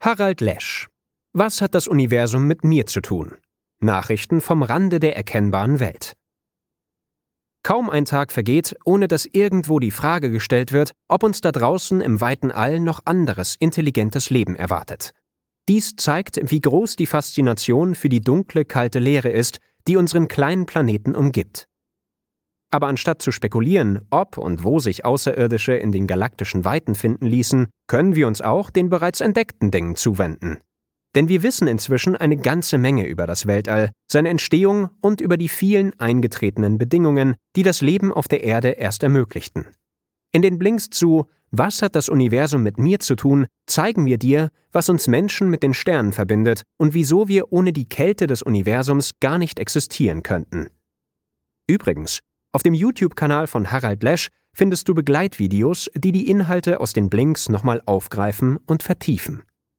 Harald Lesch. Was hat das Universum mit mir zu tun? Nachrichten vom Rande der erkennbaren Welt. Kaum ein Tag vergeht, ohne dass irgendwo die Frage gestellt wird, ob uns da draußen im weiten All noch anderes, intelligentes Leben erwartet. Dies zeigt, wie groß die Faszination für die dunkle, kalte Leere ist, die unseren kleinen Planeten umgibt. Aber anstatt zu spekulieren, ob und wo sich Außerirdische in den galaktischen Weiten finden ließen, können wir uns auch den bereits entdeckten Dingen zuwenden. Denn wir wissen inzwischen eine ganze Menge über das Weltall, seine Entstehung und über die vielen eingetretenen Bedingungen, die das Leben auf der Erde erst ermöglichten. In den Blinks zu »Was hat das Universum mit mir zu tun?« zeigen wir dir, was uns Menschen mit den Sternen verbindet und wieso wir ohne die Kälte des Universums gar nicht existieren könnten. Übrigens, auf dem YouTube-Kanal von Harald Lesch findest du Begleitvideos, die die Inhalte aus den Blinks nochmal aufgreifen und vertiefen.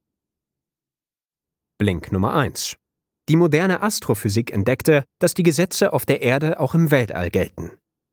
Blink Nummer 1. Die moderne Astrophysik entdeckte, dass die Gesetze auf der Erde auch im Weltall gelten.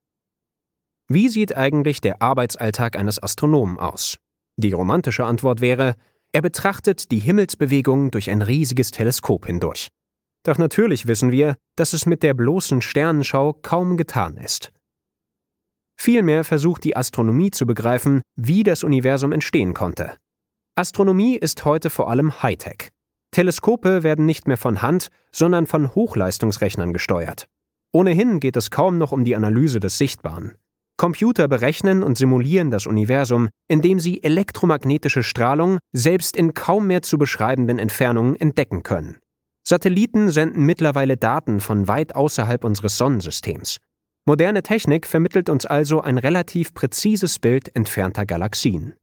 Wie sieht eigentlich der Arbeitsalltag eines Astronomen aus? Die romantische Antwort wäre, er betrachtet die Himmelsbewegung durch ein riesiges Teleskop hindurch. Doch natürlich wissen wir, dass es mit der bloßen Sternenschau kaum getan ist. Vielmehr versucht die Astronomie zu begreifen, wie das Universum entstehen konnte. Astronomie ist heute vor allem Hightech. Teleskope werden nicht mehr von Hand, sondern von Hochleistungsrechnern gesteuert. Ohnehin geht es kaum noch um die Analyse des Sichtbaren. Computer berechnen und simulieren das Universum, indem sie elektromagnetische Strahlung selbst in kaum mehr zu beschreibenden Entfernungen entdecken können. Satelliten senden mittlerweile Daten von weit außerhalb unseres Sonnensystems. Moderne Technik vermittelt uns also ein relativ präzises Bild entfernter Galaxien.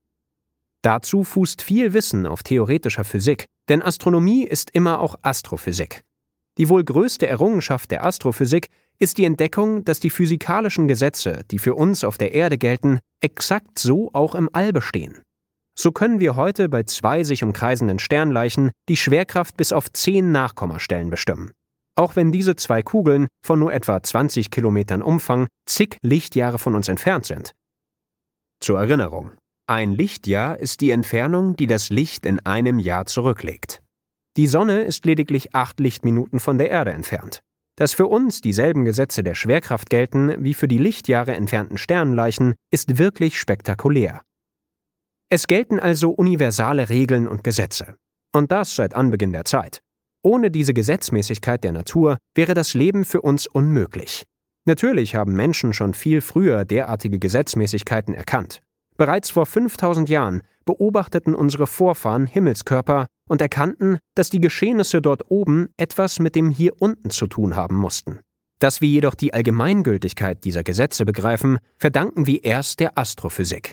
Dazu fußt viel Wissen auf theoretischer Physik, denn Astronomie ist immer auch Astrophysik. Die wohl größte Errungenschaft der Astrophysik ist die Entdeckung, dass die physikalischen Gesetze, die für uns auf der Erde gelten, exakt so auch im All bestehen. So können wir heute bei 2 sich umkreisenden Sternleichen die Schwerkraft bis auf 10 Nachkommastellen bestimmen. Auch wenn diese 2 Kugeln von nur etwa 20 Kilometern Umfang zig Lichtjahre von uns entfernt sind. Zur Erinnerung: Ein Lichtjahr ist die Entfernung, die das Licht in einem Jahr zurücklegt. Die Sonne ist lediglich 8 Lichtminuten von der Erde entfernt. Dass für uns dieselben Gesetze der Schwerkraft gelten wie für die Lichtjahre entfernten Sternenleichen, ist wirklich spektakulär. Es gelten also universale Regeln und Gesetze. Und das seit Anbeginn der Zeit. Ohne diese Gesetzmäßigkeit der Natur wäre das Leben für uns unmöglich. Natürlich haben Menschen schon viel früher derartige Gesetzmäßigkeiten erkannt. Bereits vor 5000 Jahren beobachteten unsere Vorfahren Himmelskörper und erkannten, dass die Geschehnisse dort oben etwas mit dem hier unten zu tun haben mussten. Dass wir jedoch die Allgemeingültigkeit dieser Gesetze begreifen, verdanken wir erst der Astrophysik.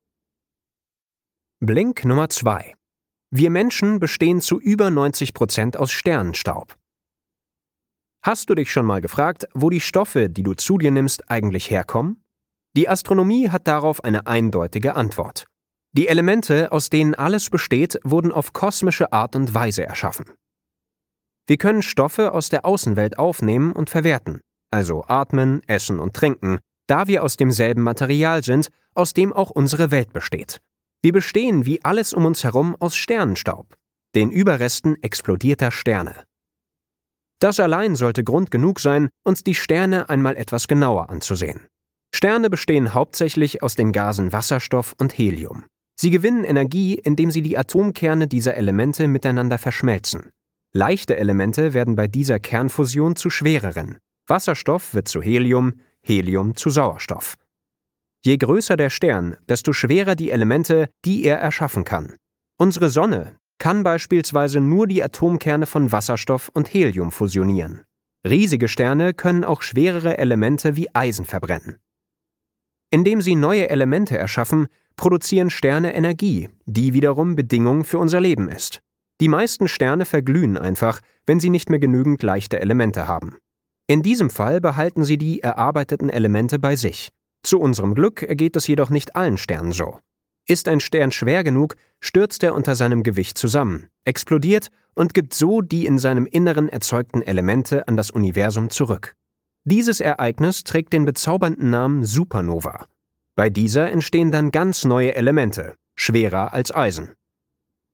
Blink Nummer 2. Wir Menschen bestehen zu über 90% aus Sternenstaub. Hast du dich schon mal gefragt, wo die Stoffe, die du zu dir nimmst, eigentlich herkommen? Die Astronomie hat darauf eine eindeutige Antwort. Die Elemente, aus denen alles besteht, wurden auf kosmische Art und Weise erschaffen. Wir können Stoffe aus der Außenwelt aufnehmen und verwerten, also atmen, essen und trinken, da wir aus demselben Material sind, aus dem auch unsere Welt besteht. Wir bestehen wie alles um uns herum aus Sternenstaub, den Überresten explodierter Sterne. Das allein sollte Grund genug sein, uns die Sterne einmal etwas genauer anzusehen. Sterne bestehen hauptsächlich aus den Gasen Wasserstoff und Helium. Sie gewinnen Energie, indem sie die Atomkerne dieser Elemente miteinander verschmelzen. Leichte Elemente werden bei dieser Kernfusion zu schwereren. Wasserstoff wird zu Helium, Helium zu Sauerstoff. Je größer der Stern, desto schwerer die Elemente, die er erschaffen kann. Unsere Sonne kann beispielsweise nur die Atomkerne von Wasserstoff und Helium fusionieren. Riesige Sterne können auch schwerere Elemente wie Eisen verbrennen. Indem sie neue Elemente erschaffen, produzieren Sterne Energie, die wiederum Bedingung für unser Leben ist. Die meisten Sterne verglühen einfach, wenn sie nicht mehr genügend leichte Elemente haben. In diesem Fall behalten sie die erarbeiteten Elemente bei sich. Zu unserem Glück ergeht es jedoch nicht allen Sternen so. Ist ein Stern schwer genug, stürzt er unter seinem Gewicht zusammen, explodiert und gibt so die in seinem Inneren erzeugten Elemente an das Universum zurück. Dieses Ereignis trägt den bezaubernden Namen Supernova. Bei dieser entstehen dann ganz neue Elemente, schwerer als Eisen.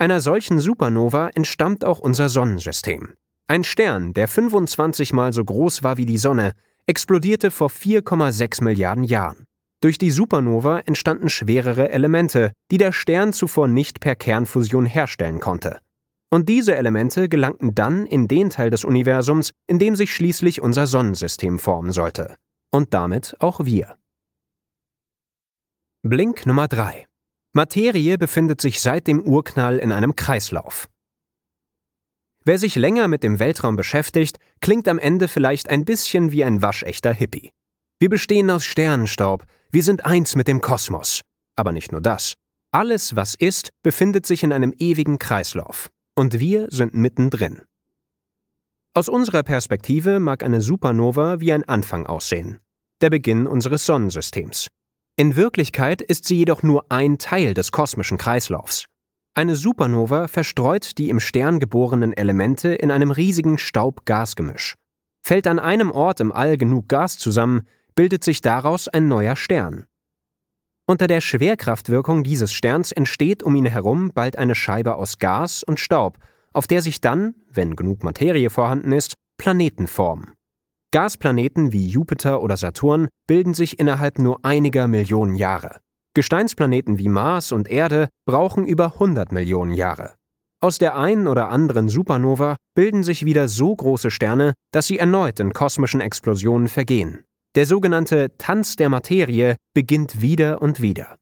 Einer solchen Supernova entstammt auch unser Sonnensystem. Ein Stern, der 25 Mal so groß war wie die Sonne, explodierte vor 4,6 Milliarden Jahren. Durch die Supernova entstanden schwerere Elemente, die der Stern zuvor nicht per Kernfusion herstellen konnte. Und diese Elemente gelangten dann in den Teil des Universums, in dem sich schließlich unser Sonnensystem formen sollte. Und damit auch wir. Blink Nummer 3. Materie befindet sich seit dem Urknall in einem Kreislauf. Wer sich länger mit dem Weltraum beschäftigt, klingt am Ende vielleicht ein bisschen wie ein waschechter Hippie. Wir bestehen aus Sternenstaub, wir sind eins mit dem Kosmos. Aber nicht nur das. Alles, was ist, befindet sich in einem ewigen Kreislauf. Und wir sind mittendrin. Aus unserer Perspektive mag eine Supernova wie ein Anfang aussehen. Der Beginn unseres Sonnensystems. In Wirklichkeit ist sie jedoch nur ein Teil des kosmischen Kreislaufs. Eine Supernova verstreut die im Stern geborenen Elemente in einem riesigen Staub-Gas-Gemisch. Fällt an einem Ort im All genug Gas zusammen, bildet sich daraus ein neuer Stern. Unter der Schwerkraftwirkung dieses Sterns entsteht um ihn herum bald eine Scheibe aus Gas und Staub, auf der sich dann, wenn genug Materie vorhanden ist, Planeten formen. Gasplaneten wie Jupiter oder Saturn bilden sich innerhalb nur einiger Millionen Jahre. Gesteinsplaneten wie Mars und Erde brauchen über 100 Millionen Jahre. Aus der einen oder anderen Supernova bilden sich wieder so große Sterne, dass sie erneut in kosmischen Explosionen vergehen. Der sogenannte Tanz der Materie beginnt wieder und wieder.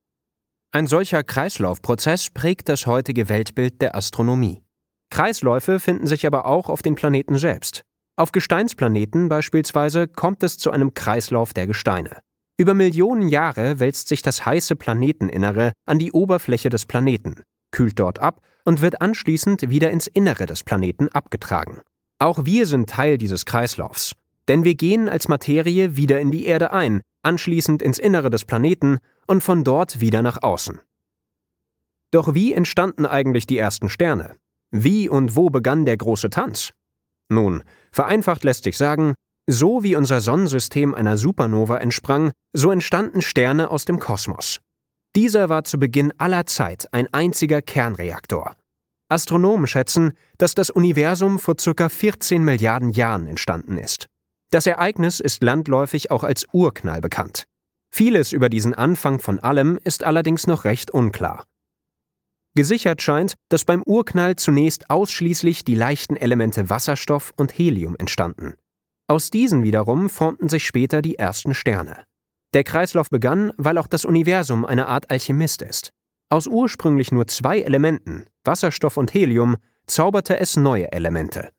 Ein solcher Kreislaufprozess prägt das heutige Weltbild der Astronomie. Kreisläufe finden sich aber auch auf den Planeten selbst. Auf Gesteinsplaneten beispielsweise kommt es zu einem Kreislauf der Gesteine. Über Millionen Jahre wälzt sich das heiße Planeteninnere an die Oberfläche des Planeten, kühlt dort ab und wird anschließend wieder ins Innere des Planeten abgetragen. Auch wir sind Teil dieses Kreislaufs, denn wir gehen als Materie wieder in die Erde ein, anschließend ins Innere des Planeten und von dort wieder nach außen. Doch wie entstanden eigentlich die ersten Sterne? Wie und wo begann der große Tanz? Nun, vereinfacht lässt sich sagen, so wie unser Sonnensystem einer Supernova entsprang, so entstanden Sterne aus dem Kosmos. Dieser war zu Beginn aller Zeit ein einziger Kernreaktor. Astronomen schätzen, dass das Universum vor ca. 14 Milliarden Jahren entstanden ist. Das Ereignis ist landläufig auch als Urknall bekannt. Vieles über diesen Anfang von allem ist allerdings noch recht unklar. Gesichert scheint, dass beim Urknall zunächst ausschließlich die leichten Elemente Wasserstoff und Helium entstanden. Aus diesen wiederum formten sich später die ersten Sterne. Der Kreislauf begann, weil auch das Universum eine Art Alchemist ist. Aus ursprünglich nur 2 Elementen, Wasserstoff und Helium, zauberte es neue Elemente.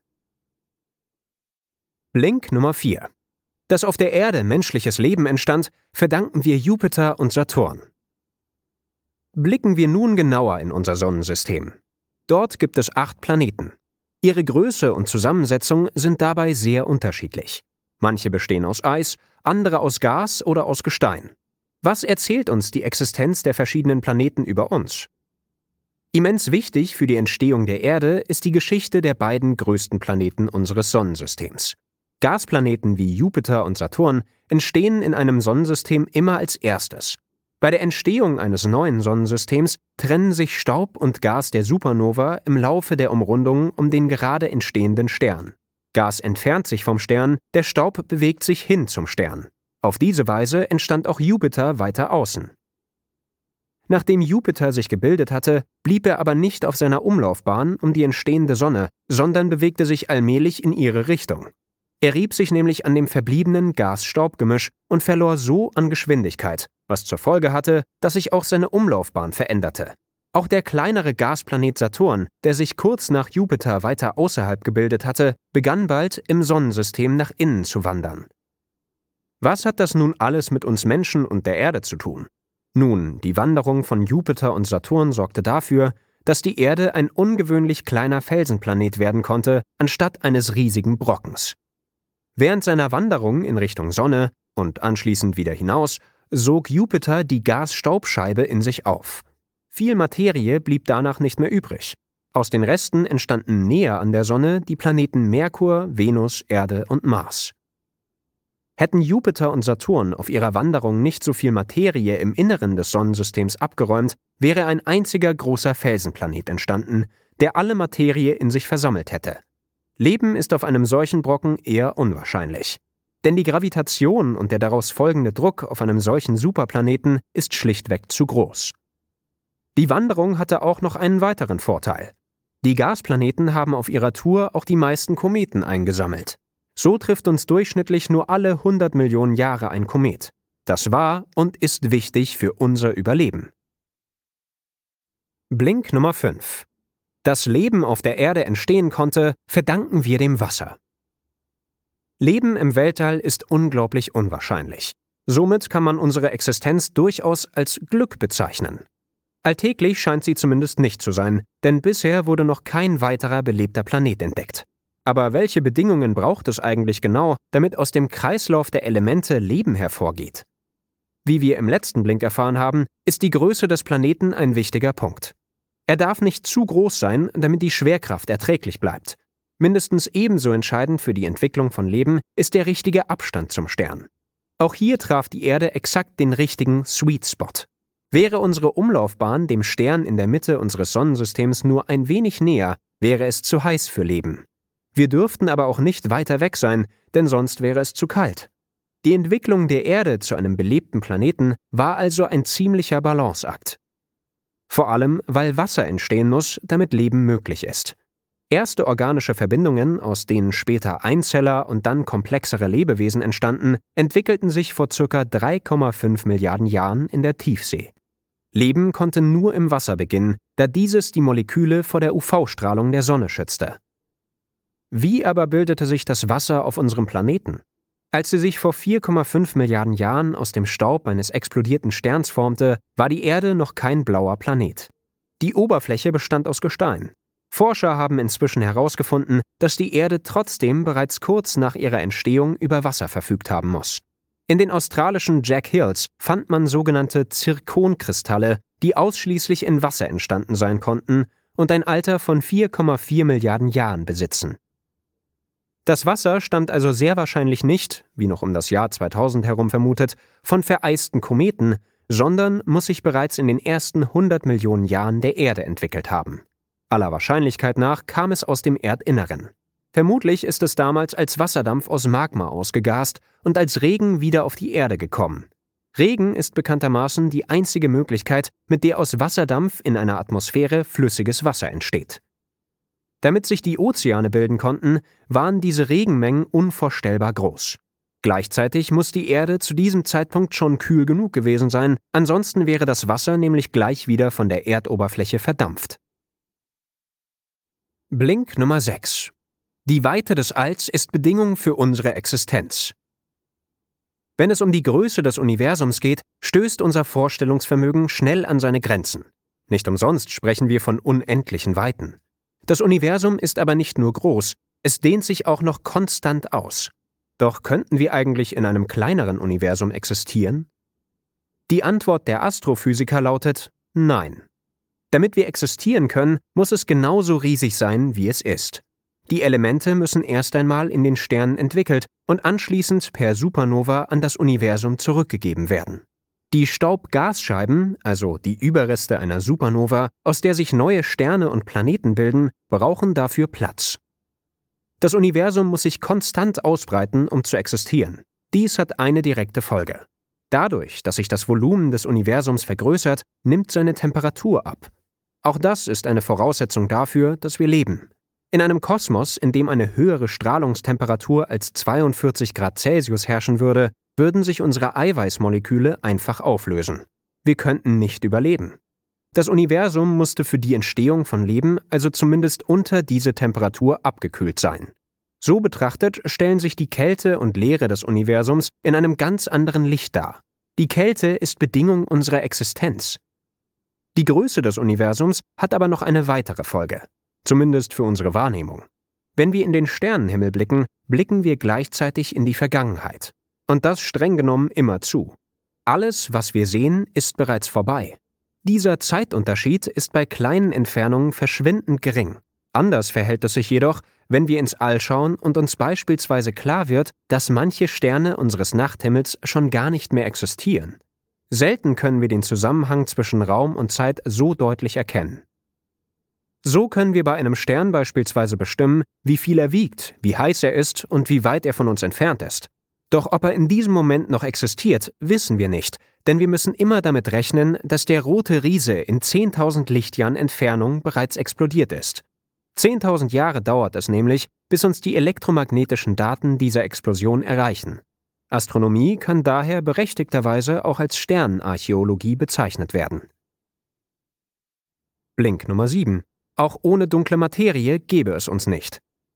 Blink Nummer 4. Dass auf der Erde menschliches Leben entstand, verdanken wir Jupiter und Saturn. Blicken wir nun genauer in unser Sonnensystem. Dort gibt es 8 Planeten. Ihre Größe und Zusammensetzung sind dabei sehr unterschiedlich. Manche bestehen aus Eis, andere aus Gas oder aus Gestein. Was erzählt uns die Existenz der verschiedenen Planeten über uns? Immens wichtig für die Entstehung der Erde ist die Geschichte der beiden größten Planeten unseres Sonnensystems. Gasplaneten wie Jupiter und Saturn entstehen in einem Sonnensystem immer als erstes. Bei der Entstehung eines neuen Sonnensystems trennen sich Staub und Gas der Supernova im Laufe der Umrundung um den gerade entstehenden Stern. Gas entfernt sich vom Stern, der Staub bewegt sich hin zum Stern. Auf diese Weise entstand auch Jupiter weiter außen. Nachdem Jupiter sich gebildet hatte, blieb er aber nicht auf seiner Umlaufbahn um die entstehende Sonne, sondern bewegte sich allmählich in ihre Richtung. Er rieb sich nämlich an dem verbliebenen Gas-Staub-Gemisch und verlor so an Geschwindigkeit, was zur Folge hatte, dass sich auch seine Umlaufbahn veränderte. Auch der kleinere Gasplanet Saturn, der sich kurz nach Jupiter weiter außerhalb gebildet hatte, begann bald im Sonnensystem nach innen zu wandern. Was hat das nun alles mit uns Menschen und der Erde zu tun? Nun, die Wanderung von Jupiter und Saturn sorgte dafür, dass die Erde ein ungewöhnlich kleiner Felsenplanet werden konnte, anstatt eines riesigen Brockens. Während seiner Wanderung in Richtung Sonne und anschließend wieder hinaus, sog Jupiter die Gas-Staubscheibe in sich auf. Viel Materie blieb danach nicht mehr übrig. Aus den Resten entstanden näher an der Sonne die Planeten Merkur, Venus, Erde und Mars. Hätten Jupiter und Saturn auf ihrer Wanderung nicht so viel Materie im Inneren des Sonnensystems abgeräumt, wäre ein einziger großer Felsenplanet entstanden, der alle Materie in sich versammelt hätte. Leben ist auf einem solchen Brocken eher unwahrscheinlich. Denn die Gravitation und der daraus folgende Druck auf einem solchen Superplaneten ist schlichtweg zu groß. Die Wanderung hatte auch noch einen weiteren Vorteil. Die Gasplaneten haben auf ihrer Tour auch die meisten Kometen eingesammelt. So trifft uns durchschnittlich nur alle 100 Millionen Jahre ein Komet. Das war und ist wichtig für unser Überleben. Blink Nummer 5. Dass Leben auf der Erde entstehen konnte, verdanken wir dem Wasser. Leben im Weltall ist unglaublich unwahrscheinlich. Somit kann man unsere Existenz durchaus als Glück bezeichnen. Alltäglich scheint sie zumindest nicht zu sein, denn bisher wurde noch kein weiterer belebter Planet entdeckt. Aber welche Bedingungen braucht es eigentlich genau, damit aus dem Kreislauf der Elemente Leben hervorgeht? Wie wir im letzten Blink erfahren haben, ist die Größe des Planeten ein wichtiger Punkt. Er darf nicht zu groß sein, damit die Schwerkraft erträglich bleibt. Mindestens ebenso entscheidend für die Entwicklung von Leben ist der richtige Abstand zum Stern. Auch hier traf die Erde exakt den richtigen Sweet Spot. Wäre unsere Umlaufbahn dem Stern in der Mitte unseres Sonnensystems nur ein wenig näher, wäre es zu heiß für Leben. Wir dürften aber auch nicht weiter weg sein, denn sonst wäre es zu kalt. Die Entwicklung der Erde zu einem belebten Planeten war also ein ziemlicher Balanceakt. Vor allem, weil Wasser entstehen muss, damit Leben möglich ist. Erste organische Verbindungen, aus denen später Einzeller und dann komplexere Lebewesen entstanden, entwickelten sich vor ca. 3,5 Milliarden Jahren in der Tiefsee. Leben konnte nur im Wasser beginnen, da dieses die Moleküle vor der UV-Strahlung der Sonne schützte. Wie aber bildete sich das Wasser auf unserem Planeten? Als sie sich vor 4,5 Milliarden Jahren aus dem Staub eines explodierten Sterns formte, war die Erde noch kein blauer Planet. Die Oberfläche bestand aus Gestein. Forscher haben inzwischen herausgefunden, dass die Erde trotzdem bereits kurz nach ihrer Entstehung über Wasser verfügt haben muss. In den australischen Jack Hills fand man sogenannte Zirkonkristalle, die ausschließlich in Wasser entstanden sein konnten und ein Alter von 4,4 Milliarden Jahren besitzen. Das Wasser stammt also sehr wahrscheinlich nicht, wie noch um das Jahr 2000 herum vermutet, von vereisten Kometen, sondern muss sich bereits in den ersten 100 Millionen Jahren der Erde entwickelt haben. Aller Wahrscheinlichkeit nach kam es aus dem Erdinneren. Vermutlich ist es damals als Wasserdampf aus Magma ausgegast und als Regen wieder auf die Erde gekommen. Regen ist bekanntermaßen die einzige Möglichkeit, mit der aus Wasserdampf in einer Atmosphäre flüssiges Wasser entsteht. Damit sich die Ozeane bilden konnten, waren diese Regenmengen unvorstellbar groß. Gleichzeitig muss die Erde zu diesem Zeitpunkt schon kühl genug gewesen sein, ansonsten wäre das Wasser nämlich gleich wieder von der Erdoberfläche verdampft. Blink Nummer 6. Die Weite des Alls ist Bedingung für unsere Existenz. Wenn es um die Größe des Universums geht, stößt unser Vorstellungsvermögen schnell an seine Grenzen. Nicht umsonst sprechen wir von unendlichen Weiten. Das Universum ist aber nicht nur groß, es dehnt sich auch noch konstant aus. Doch könnten wir eigentlich in einem kleineren Universum existieren? Die Antwort der Astrophysiker lautet Nein. Damit wir existieren können, muss es genauso riesig sein, wie es ist. Die Elemente müssen erst einmal in den Sternen entwickelt und anschließend per Supernova an das Universum zurückgegeben werden. Die Staubgasscheiben, also die Überreste einer Supernova, aus der sich neue Sterne und Planeten bilden, brauchen dafür Platz. Das Universum muss sich konstant ausbreiten, um zu existieren. Dies hat eine direkte Folge. Dadurch, dass sich das Volumen des Universums vergrößert, nimmt seine Temperatur ab. Auch das ist eine Voraussetzung dafür, dass wir leben. In einem Kosmos, in dem eine höhere Strahlungstemperatur als 42 Grad Celsius herrschen würde, würden sich unsere Eiweißmoleküle einfach auflösen. Wir könnten nicht überleben. Das Universum musste für die Entstehung von Leben also zumindest unter diese Temperatur abgekühlt sein. So betrachtet stellen sich die Kälte und Leere des Universums in einem ganz anderen Licht dar. Die Kälte ist Bedingung unserer Existenz. Die Größe des Universums hat aber noch eine weitere Folge, zumindest für unsere Wahrnehmung. Wenn wir in den Sternenhimmel blicken, blicken wir gleichzeitig in die Vergangenheit. Und das streng genommen immer zu. Alles, was wir sehen, ist bereits vorbei. Dieser Zeitunterschied ist bei kleinen Entfernungen verschwindend gering. Anders verhält es sich jedoch, wenn wir ins All schauen und uns beispielsweise klar wird, dass manche Sterne unseres Nachthimmels schon gar nicht mehr existieren. Selten können wir den Zusammenhang zwischen Raum und Zeit so deutlich erkennen. So können wir bei einem Stern beispielsweise bestimmen, wie viel er wiegt, wie heiß er ist und wie weit er von uns entfernt ist. Doch ob er in diesem Moment noch existiert, wissen wir nicht, denn wir müssen immer damit rechnen, dass der rote Riese in 10.000 Lichtjahren Entfernung bereits explodiert ist. 10.000 Jahre dauert es nämlich, bis uns die elektromagnetischen Daten dieser Explosion erreichen. Astronomie kann daher berechtigterweise auch als Sternenarchäologie bezeichnet werden. Blink Nummer 7. Auch ohne dunkle Materie gäbe es uns nicht.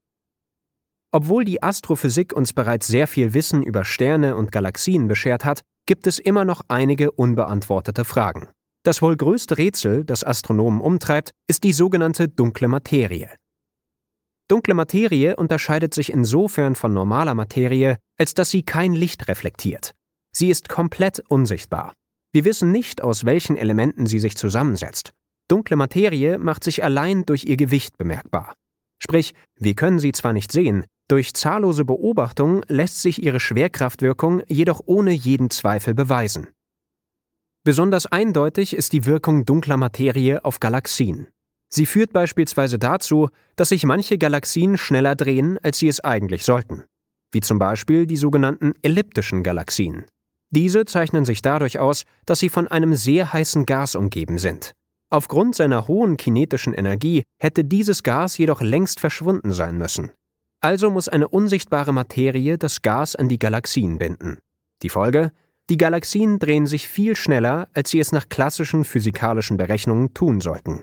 Obwohl die Astrophysik uns bereits sehr viel Wissen über Sterne und Galaxien beschert hat, gibt es immer noch einige unbeantwortete Fragen. Das wohl größte Rätsel, das Astronomen umtreibt, ist die sogenannte dunkle Materie. Dunkle Materie unterscheidet sich insofern von normaler Materie, als dass sie kein Licht reflektiert. Sie ist komplett unsichtbar. Wir wissen nicht, aus welchen Elementen sie sich zusammensetzt. Dunkle Materie macht sich allein durch ihr Gewicht bemerkbar. Sprich, wir können sie zwar nicht sehen, durch zahllose Beobachtungen lässt sich ihre Schwerkraftwirkung jedoch ohne jeden Zweifel beweisen. Besonders eindeutig ist die Wirkung dunkler Materie auf Galaxien. Sie führt beispielsweise dazu, dass sich manche Galaxien schneller drehen, als sie es eigentlich sollten. Wie zum Beispiel die sogenannten elliptischen Galaxien. Diese zeichnen sich dadurch aus, dass sie von einem sehr heißen Gas umgeben sind. Aufgrund seiner hohen kinetischen Energie hätte dieses Gas jedoch längst verschwunden sein müssen. Also muss eine unsichtbare Materie das Gas an die Galaxien binden. Die Folge? Die Galaxien drehen sich viel schneller, als sie es nach klassischen physikalischen Berechnungen tun sollten.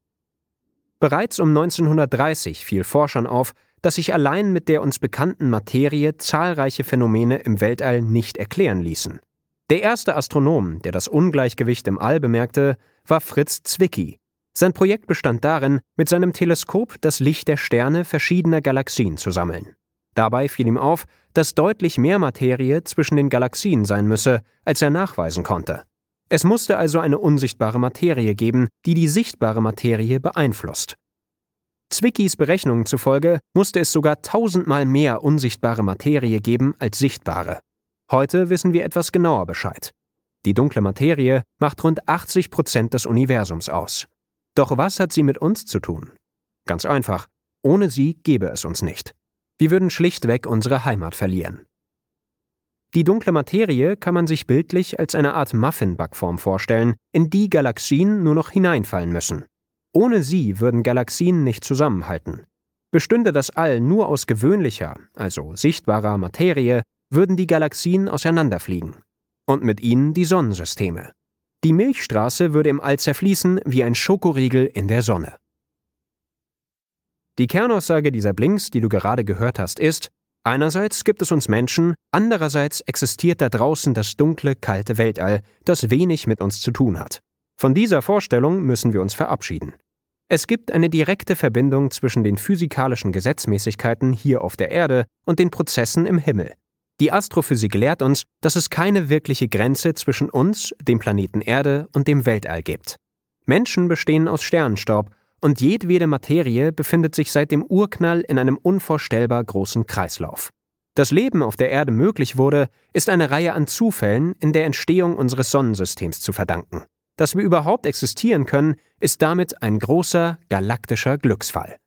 Bereits um 1930 fiel Forschern auf, dass sich allein mit der uns bekannten Materie zahlreiche Phänomene im Weltall nicht erklären ließen. Der erste Astronom, der das Ungleichgewicht im All bemerkte, war Fritz Zwicky. Sein Projekt bestand darin, mit seinem Teleskop das Licht der Sterne verschiedener Galaxien zu sammeln. Dabei fiel ihm auf, dass deutlich mehr Materie zwischen den Galaxien sein müsse, als er nachweisen konnte. Es musste also eine unsichtbare Materie geben, die die sichtbare Materie beeinflusst. Zwickys Berechnungen zufolge musste es sogar 1000-mal mehr unsichtbare Materie geben als sichtbare. Heute wissen wir etwas genauer Bescheid. Die dunkle Materie macht rund 80% des Universums aus. Doch was hat sie mit uns zu tun? Ganz einfach, ohne sie gäbe es uns nicht. Wir würden schlichtweg unsere Heimat verlieren. Die dunkle Materie kann man sich bildlich als eine Art Muffin-Backform vorstellen, in die Galaxien nur noch hineinfallen müssen. Ohne sie würden Galaxien nicht zusammenhalten. Bestünde das All nur aus gewöhnlicher, also sichtbarer Materie, würden die Galaxien auseinanderfliegen. Und mit ihnen die Sonnensysteme. Die Milchstraße würde im All zerfließen wie ein Schokoriegel in der Sonne. Die Kernaussage dieser Blinks, die du gerade gehört hast, ist: Einerseits gibt es uns Menschen, andererseits existiert da draußen das dunkle, kalte Weltall, das wenig mit uns zu tun hat. Von dieser Vorstellung müssen wir uns verabschieden. Es gibt eine direkte Verbindung zwischen den physikalischen Gesetzmäßigkeiten hier auf der Erde und den Prozessen im Himmel. Die Astrophysik lehrt uns, dass es keine wirkliche Grenze zwischen uns, dem Planeten Erde und dem Weltall gibt. Menschen bestehen aus Sternenstaub und jedwede Materie befindet sich seit dem Urknall in einem unvorstellbar großen Kreislauf. Das Leben auf der Erde möglich wurde, ist eine Reihe an Zufällen in der Entstehung unseres Sonnensystems zu verdanken. Dass wir überhaupt existieren können, ist damit ein großer galaktischer Glücksfall.